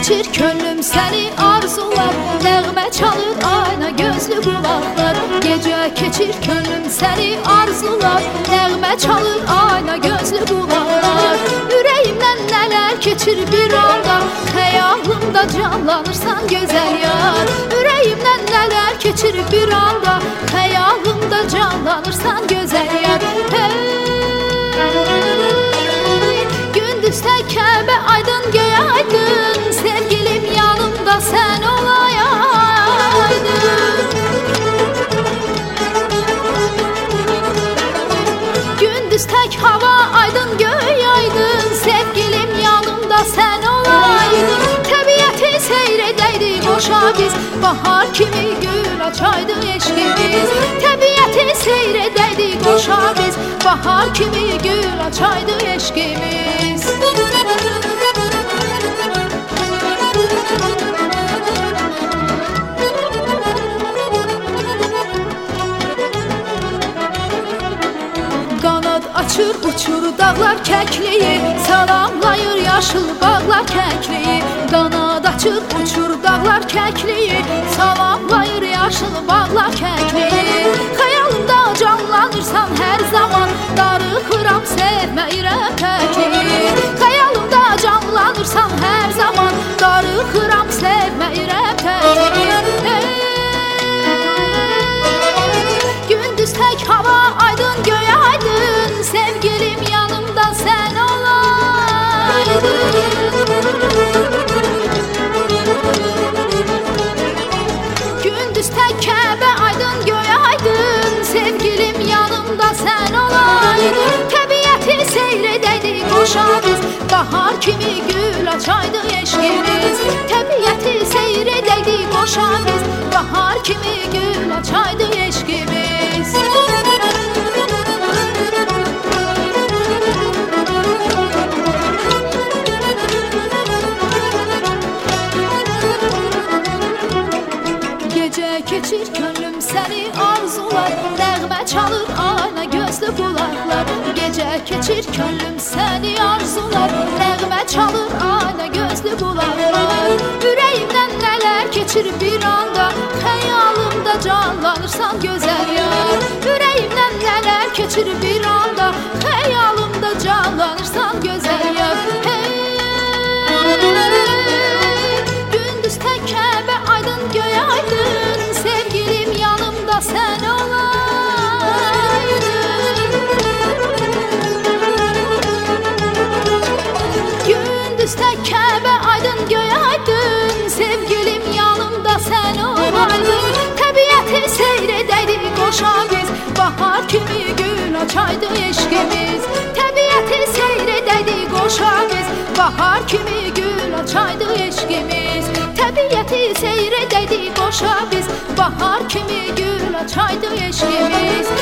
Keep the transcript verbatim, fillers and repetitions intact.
keçir könlüm səni arzular, nəğmə çalır ayna gözlü qulaqlar. Gecə keçir könlüm səni arzular, nəğmə çalır ayna gözlü qulaqlar. Ürəyimdən nələr keçir bir anda, xəyalımda canlanırsan gözəl yar. Ürəyimdən nələr keçir bir anda, xəyalımda canlanırsan gözəl yar. Hey, gündüzdə Kəbə aydın göy aydın, sevgilim yanımda sən olaydın. Gündüz tək hava aydın göy aydın, sevgilim yanımda sən olaydın. Təbiəti seyr edəydik qoşa biz, bahar kimi gül açaydı eşqimiz. Təbiəti seyr edəydik qoşa biz, bahar kimi gül açaydı eşqimiz. Qanad açır uçur dağlar kəkliyi, salamlayır yaşıl bağlar kəkliyi. Qanad açır uçur dağlar kəkliyi, salamlayır yaşıl bağlar kəkliyi. Xəyalımda canlanırsan hər zaman, darıxıram sevməyirəm təkliyi. Xəyalımda canlanırsan hər zaman, darıxıram sevməyirəm təkliyi. Gündüz tək hava aydın göy aydın, sevgilim yanımda sən olaydın. Gündüz tək Kəbə aydın göy aydın, sevgilim yanımda sən olaydın. Təbiəti seyr edəydik qoşa biz, bahar kimi gül açaydı eşqimiz. Təbiəti seyr edəydik qoşa biz, bahar kimi gül açaydı eşqimiz. Gecə keçir könlüm səni arzular, nəğmə çalır ayna gözlü qulaqlar. Gecə keçir könlüm səni arzular, nəğmə çalır ayna gözlü qulaqlar. Ürəyimdən nələr keçir bir anda, xəyalımda canlanırsan gözəl yar. Ürəyimdən nələr keçir bir anda, xəyalımda canlanırsan gözəl yar. Hey, gündüz tək Kəbə aydın göy aydın, sevgilim yanımda sən olaydın. Gündüz tək Kəbə aydın göy aydın, sevgilim yanımda sən olaydın. Təbiəti seyr edəydik qoşa biz, bahar kimi gül açaydı eşqimiz. Təbiəti seyr edəydik qoşa biz, bahar kimi gül açaydı eşqimiz. Təbiəti seyr edəydik qoşa biz, bahar kimi gül açaydı eşqimiz.